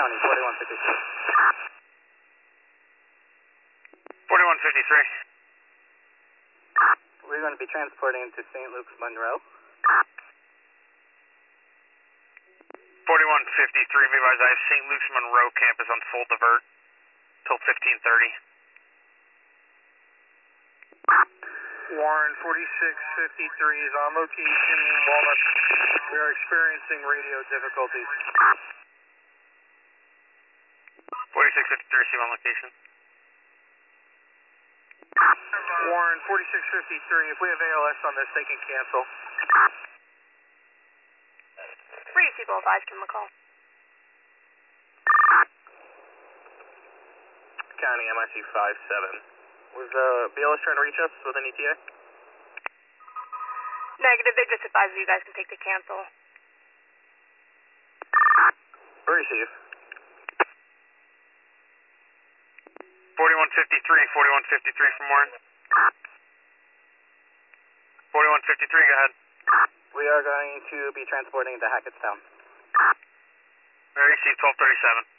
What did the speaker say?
County, 4153. 4153. We're going to be transporting to St. Luke's Monroe. 4153, be advised, I have St. Luke's Monroe campus on full divert till 1530. Warren 4653 is on location in Walnut. We are experiencing radio difficulties. 4653, see on location. Warren 4653, if we have ALS on this, they can cancel. Reasonable advice, give them a call. County, MIC 57. Was BLS trying to reach us with an ETA? Negative, they just advised you guys can take the cancel. Receive. 4153 from Warren. 4153, go ahead. We are going to be transporting to Hackettstown. I received 1237.